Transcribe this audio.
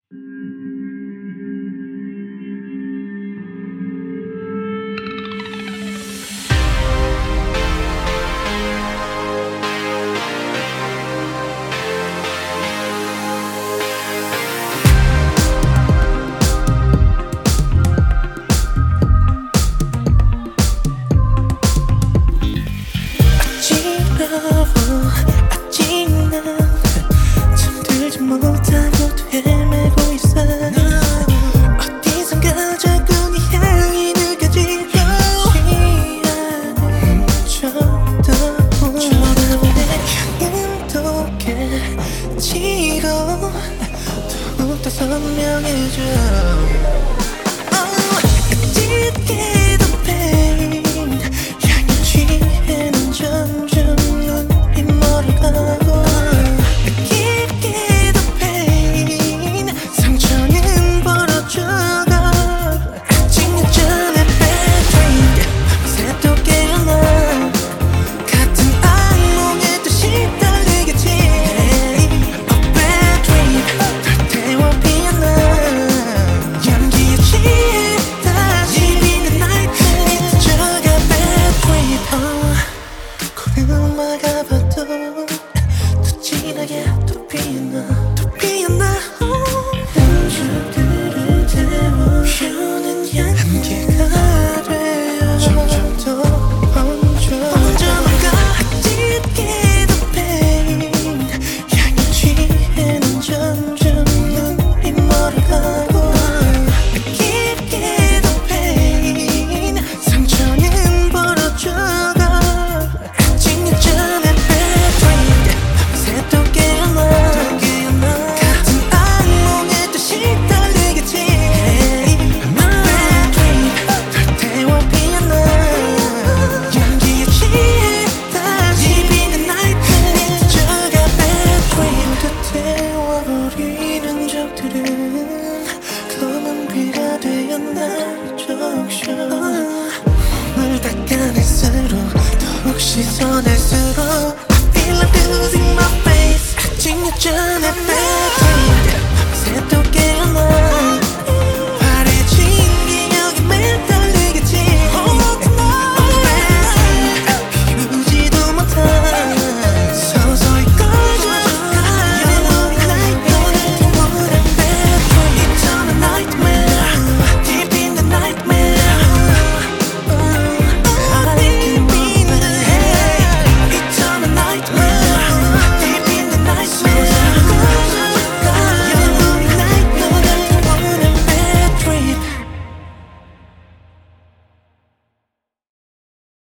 더욱더 선명해져. 막아봐도 더 진하게 또 피어나 흔적들을 태워 피우는 향기가 되어 점점 더 얹어가 짙게 덮인 향에 취해는 점점 눈이 멀어가고 깊게 덮인 상처는 벌어져가 검은 비가 되어 날 적셔 물 닦아낼수록 더욱 씻어낼수록 I feel like losing my face 아직 여전해